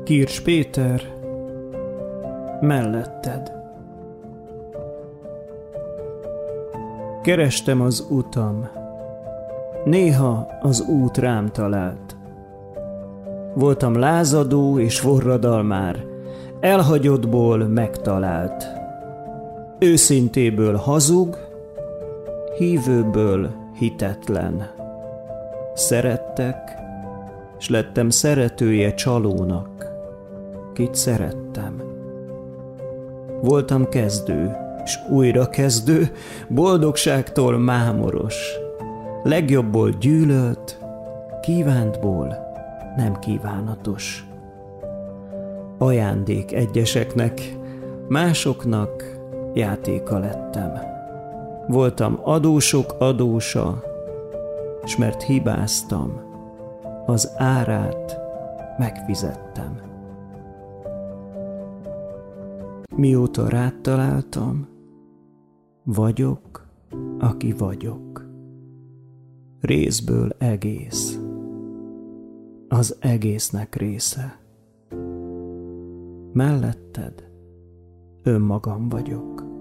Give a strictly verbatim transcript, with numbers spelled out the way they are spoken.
Kirsch Péter, melletted. Kerestem az utam, néha az út rám talált. Voltam lázadó és forradalmár, elhagyottból megtalált. Őszintéből hazug, hívőből hitetlen. Szerettek, s lettem szeretője csalónak, kit szerettem. Voltam kezdő, s újra kezdő, boldogságtól mámoros. Legjobbból gyűlölt, kívántból nem kívánatos. Ajándék egyeseknek, másoknak játéka lettem. Voltam adósok adósa, s mert hibáztam, az árát megfizettem. Mióta rád találtam, vagyok, aki vagyok. Részből egész, az egésznek része. Melletted önmagam vagyok.